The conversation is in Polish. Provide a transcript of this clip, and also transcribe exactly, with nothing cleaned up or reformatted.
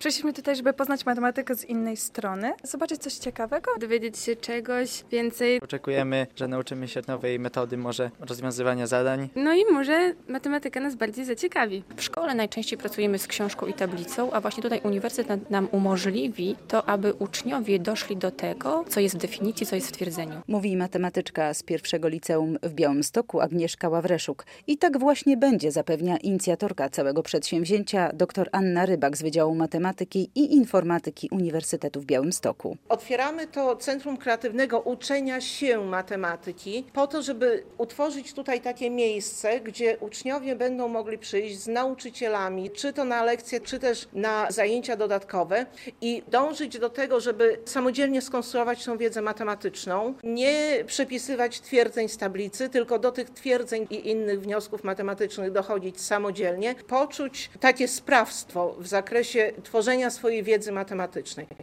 Przyszliśmy tutaj, żeby poznać matematykę z innej strony, zobaczyć coś ciekawego. Dowiedzieć się czegoś więcej. Oczekujemy, że nauczymy się nowej metody może rozwiązywania zadań. No i może matematyka nas bardziej zaciekawi. W szkole najczęściej pracujemy z książką i tablicą, a właśnie tutaj uniwersytet nam umożliwi to, aby uczniowie doszli do tego, co jest w definicji, co jest w twierdzeniu. Mówi matematyczka z pierwszego liceum w Białymstoku Agnieszka Ławreszuk. I tak właśnie będzie, zapewnia inicjatorka całego przedsięwzięcia dr Anna Rybak z Wydziału Matematyki i Informatyki Uniwersytetu w Białymstoku. Otwieramy to Centrum Kreatywnego Uczenia się Matematyki po to, żeby utworzyć tutaj takie miejsce, gdzie uczniowie będą mogli przyjść z nauczycielami, czy to na lekcje, czy też na zajęcia dodatkowe i dążyć do tego, żeby samodzielnie skonstruować tą wiedzę matematyczną, nie przepisywać twierdzeń z tablicy, tylko do tych twierdzeń i innych wniosków matematycznych dochodzić samodzielnie, poczuć takie sprawstwo w zakresie tworzenia swojej wiedzy matematycznej.